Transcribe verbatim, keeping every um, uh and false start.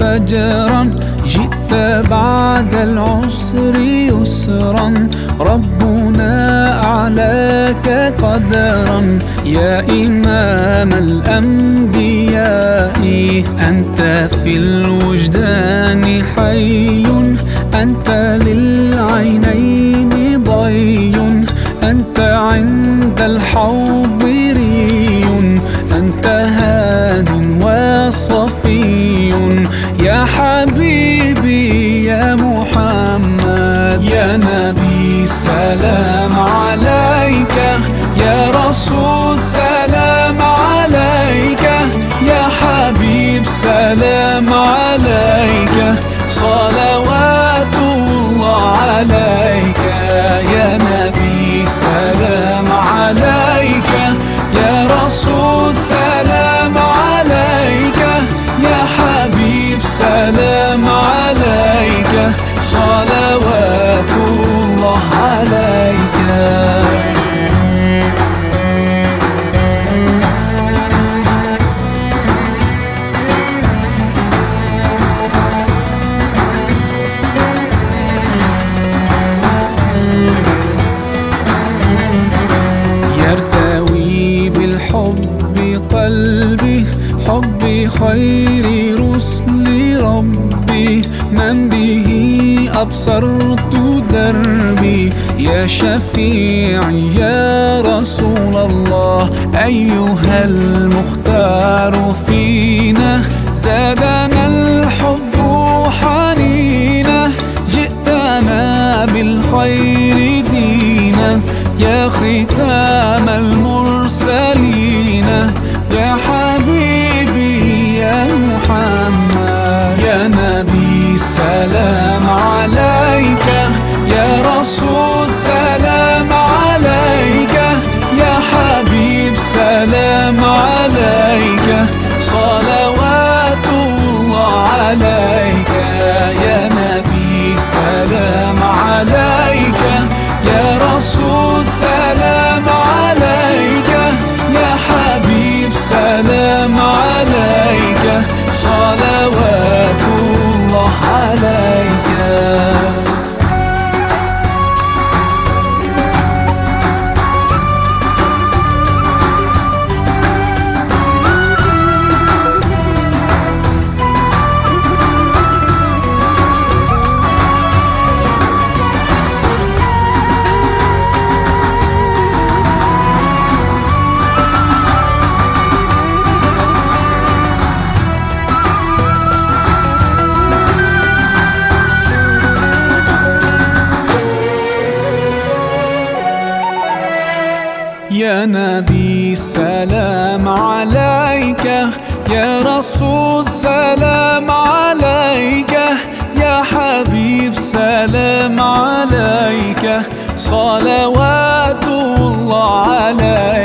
فجرا، جئت بعد العسر يسرا، ربنا أعلاك قدرا. يا إمام الأنبياء أنت في الوجدان حي، أنت للعينين ضي، أنت عند الحوض ري، أنت هاد وصفي. يا حبيبي يا محمد، يا نبي سلام عليك، يا رسول سلام عليك، يا حبيب سلام عليك، صلوات الله عليك. يا نبي سلام عليك، يا رسول سلام عليك، يا حبيب سلام عليك، صلوات الله عليك. يرتوي بالحب قلبي، حب خير رسل ربي، من به أبصرت دربي. يا شفيعي يا رسول الله، أيها المختار فينا، زادنا الحب حنينا، جئتنا بالخير دينا. يا ختام المرسلين، يا حبيبي يا محمد، يا نبي سلام عليك، يا رسول سلام عليك، يا حبيب سلام عليك، صلوات الله عليك. يا نبي سلام عليك، يا رسول سلام عليك، يا حبيب سلام عليك، صلوات الله عليك. يا نبي سلام عليك، يا رسول سلام عليك، يا حبيب سلام عليك، صلوات الله عليك.